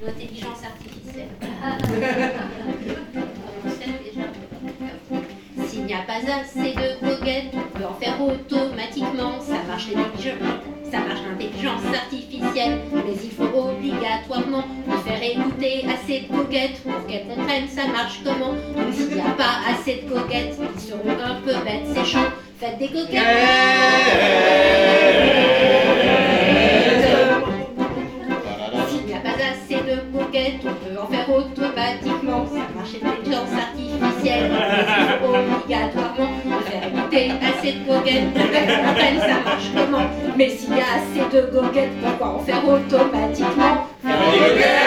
l'intelligence artificielle. S'il n'y a pas assez de goguettes, on peut en faire automatiquement. Ça marche l'intelligence artificielle, mais il faut obligatoirement lui faire écouter assez de goguettes pour qu'elle comprenne ça marche comment. Donc s'il n'y a pas assez de goguettes, ils seront un peu bêtes ces champs. Faites des goguettes. S'il n'y a pas assez de goguettes, on peut en faire automatiquement. Ça marche l'intelligence artificielle, mais il faut obligatoirement lui faire écouter assez de goguettes pour qu'elle comprenne ça marche comment. Mais s'il y a assez de goguettes, pourquoi en faire automatiquement? Faire des goguettes.